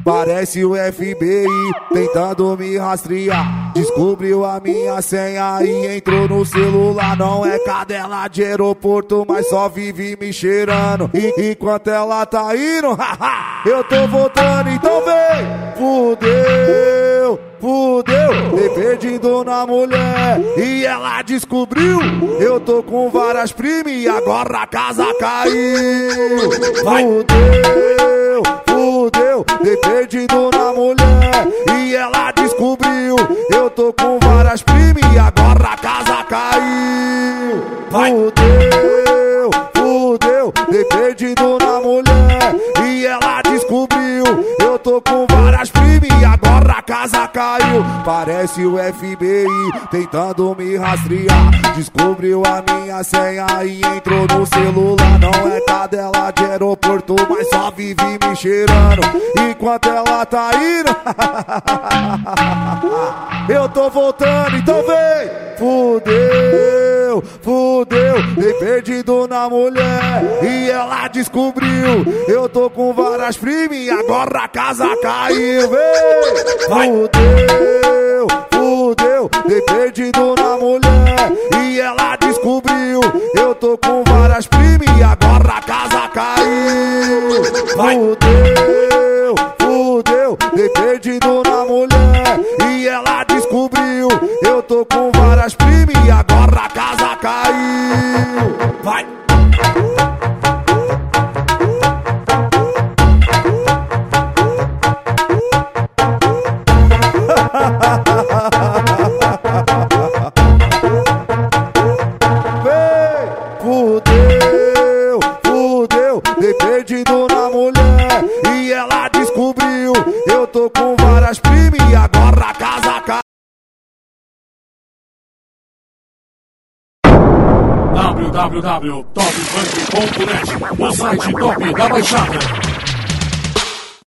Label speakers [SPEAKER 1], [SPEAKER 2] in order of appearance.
[SPEAKER 1] Parece o FBI tentando me rastrear. Descobriu a minha senha e entrou no celular. Não é cadela de aeroporto, mas só vive me cheirando. E enquanto ela tá indo, eu tô voltando, então vem. Fudeu, fudeu, dei perdido na mulher e ela descobriu. Eu tô com várias primas e agora a casa caiu. Fudeu, fudeu, dei perdido na mulher e ela descobriu. Eu tô com várias primas e agora a casa caiu. Fudeu, fudeu, dei perdido na mulher e ela descobriu. Eu tô com várias primas e agora a casa caiu. Parece o FBI tentando me rastrear. Descobriu a minha senha e entrou no celular. Não é cadela de aeroporto, mas só vive me cheirando. Enquanto ela tá indo, eu tô voltando, então vem. Fudeu, fudeu, dei perdido na mulher e ela descobriu. Eu tô com várias primas e agora a casa caiu. Vem. Fudeu, fudeu, dei perdido na mulher e ela descobriu. Eu tô com várias primas e agora a casa caiu. Fudeu, fudeu, dei perdido na mulher e ela descobriu. Eu tô com várias primas e agora a casa caiu. Vai. Fudeu, fudeu, dei perdido na mulher e ela descobriu. Eu tô com várias primas e agora a casa caiu.
[SPEAKER 2] www.topfunk.net, o site top da Baixada.